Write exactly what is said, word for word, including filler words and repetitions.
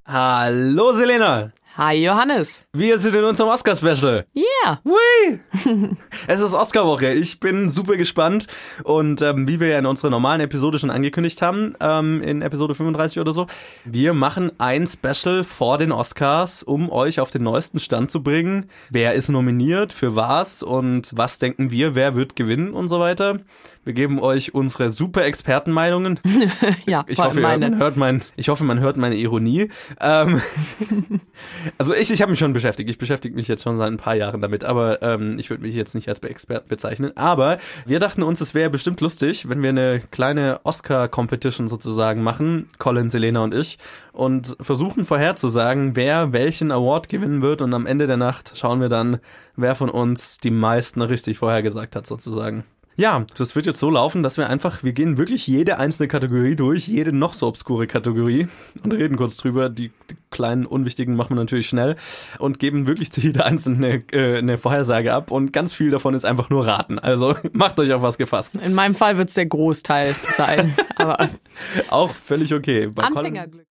Hallo Selena! Hi Johannes! Wir sind in unserem Oscar-Special. Yeah! Hui! Es ist Oscar-Woche. Ich bin super gespannt. Und ähm, wie wir ja in unserer normalen Episode schon angekündigt haben, ähm, in Episode fünfunddreißig oder so, wir machen ein Special vor den Oscars, um euch auf den neuesten Stand zu bringen. Wer ist nominiert, für was und was denken wir, wer wird gewinnen und so weiter. Wir geben euch unsere super Expertenmeinungen. Ja, ich hoffe, meine. man hört mein, ich hoffe, man hört meine Ironie. Ähm, also ich, ich habe mich schon beschäftigt. Ich beschäftige mich jetzt schon seit ein paar Jahren damit, aber ähm, ich würde mich jetzt nicht als Experten bezeichnen. Aber wir dachten uns, es wäre bestimmt lustig, wenn wir eine kleine Oscar-Competition sozusagen machen, Colin, Selena und ich, und versuchen vorherzusagen, wer welchen Award gewinnen wird. Und am Ende der Nacht schauen wir dann, wer von uns die meisten richtig vorhergesagt hat sozusagen. Ja, das wird jetzt so laufen, dass wir einfach, wir gehen wirklich jede einzelne Kategorie durch, jede noch so obskure Kategorie und reden kurz drüber. Die, die kleinen, unwichtigen machen wir natürlich schnell und geben wirklich zu jeder einzelnen eine, äh, eine Vorhersage ab und ganz viel davon ist einfach nur raten. Also macht euch auf was gefasst. In meinem Fall wird es der Großteil sein, aber auch völlig okay. Bei Anfängerglück.